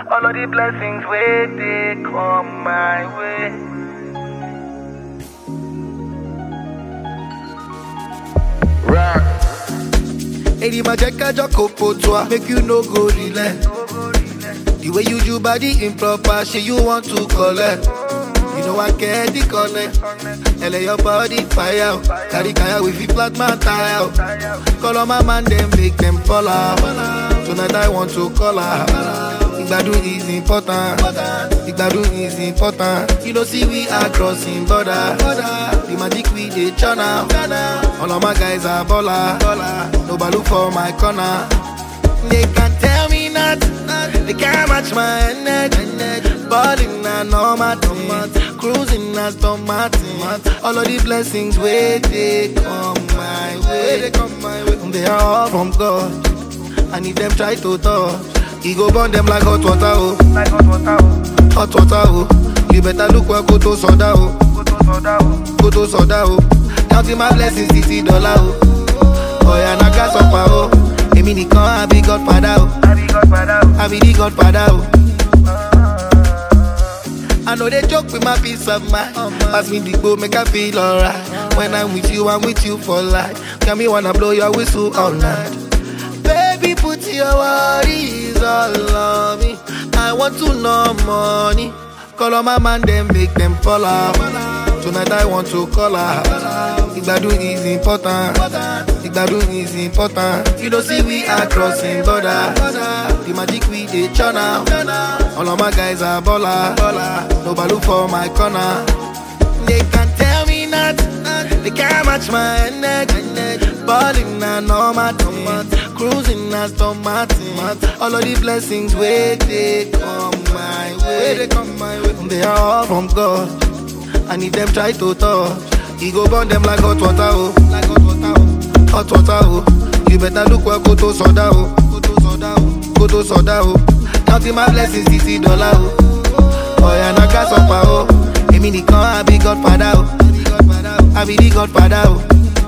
All of the blessings where they come my way. Rock. Eri ma check a joko toi, make you no go relent. The way you do body improper, shit you want to collect. You know I get the connect. LA your body fire. Carry kaya with the flat man tire. Call on my man, then make them fall out. Tonight I want to call her. Igbadu is important. Igbadu is important. You know see we are crossing border. The magic we dey channel. All of my guys are baller. Nobody look for my corner. They can't tell me nothing. They can't match my energy. Balling and normal thing. Cruising as Tom Martin. All of the blessings where they come my way. They are all from God. And if them try to touch, he go burn them like hot water, oh. Like hot water, oh. Hot water, oh. You better look where go to soda, oh. Go to soda, oh. Go to soda, oh. Counting my blessings, $60, oh. Oh yeah, na gas up, oh. Emi nikan, I be Godfather, oh. I be Godfather, oh. I be the Godfather, oh. I know they joke with my peace of mind. Pass me the go, make I feel alright. When I'm with you for life. Can me wanna blow your whistle all night. Baby, put your worries all on me. I want to know money. Call on my man, then make them fall out. Tonight I want to call her. Igbadu is important. Igbadu is important. You don't see we are crossing border. The magic we dey channel. All of my guys are baller. Nobody look for my corner. They can't tell me nothing. They can't match my energy. Balling and normal thing. Cruising as Tom Martin. All of the blessings where they come my way. They are all from God. And if them try to touch, he go burn them like hot water, oh. Like hot water, oh. Hot water, oh. You better look where go to soda, oh. Go to soda, oh. Go to soda, oh. Counting my blessings, $60, oh. Oh yeah, na gas up, oh. Emi nikan, I be Godfather, oh. I be the Godfather, oh.